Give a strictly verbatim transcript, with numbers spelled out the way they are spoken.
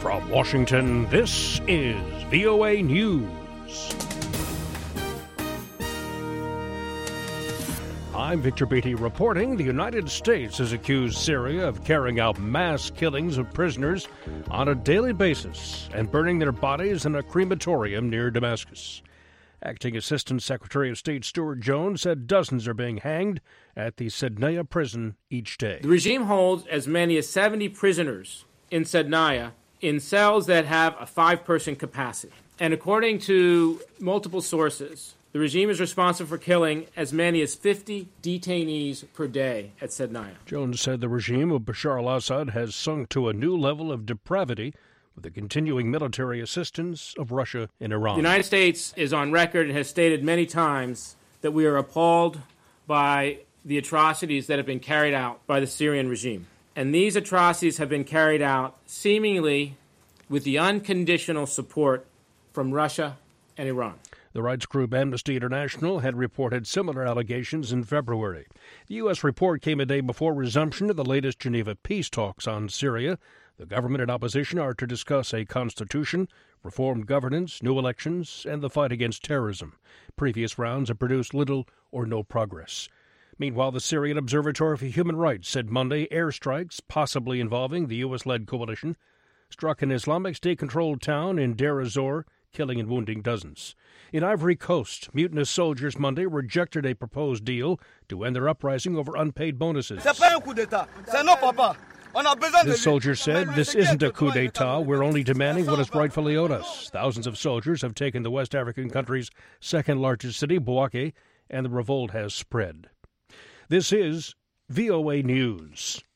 From Washington, this is V O A News. I'm Victor Beatty reporting the United States has accused Syria of carrying out mass killings of prisoners on a daily basis and burning their bodies in a crematorium near Damascus. Acting Assistant Secretary of State Stuart Jones said dozens are being hanged at the Sednaya prison each day. The regime holds as many as seventy prisoners in Sednaya in cells that have a five-person capacity. And according to multiple sources, the regime is responsible for killing as many as fifty detainees per day at Sednaya. Jones said the regime of Bashar al-Assad has sunk to a new level of depravity with the continuing military assistance of Russia and Iran. The United States is on record and has stated many times that we are appalled by the atrocities that have been carried out by the Syrian regime. And these atrocities have been carried out seemingly with the unconditional support from Russia and Iran. The rights group Amnesty International had reported similar allegations in February. The U S report came a day before resumption of the latest Geneva peace talks on Syria. The government and opposition are to discuss a constitution, reformed governance, new elections, and the fight against terrorism. Previous rounds have produced little or no progress. Meanwhile, the Syrian Observatory for Human Rights said Monday airstrikes, possibly involving the U S-led coalition, struck an Islamic State-controlled town in Deir ez-Zor, killing and wounding dozens. In Ivory Coast, mutinous soldiers Monday rejected a proposed deal to end their uprising over unpaid bonuses. The soldiers said, "This isn't a coup d'etat. We're only demanding what is rightfully owed us." Thousands of soldiers have taken the West African country's second-largest city, Bouaké, and the revolt has spread. This is V O A News.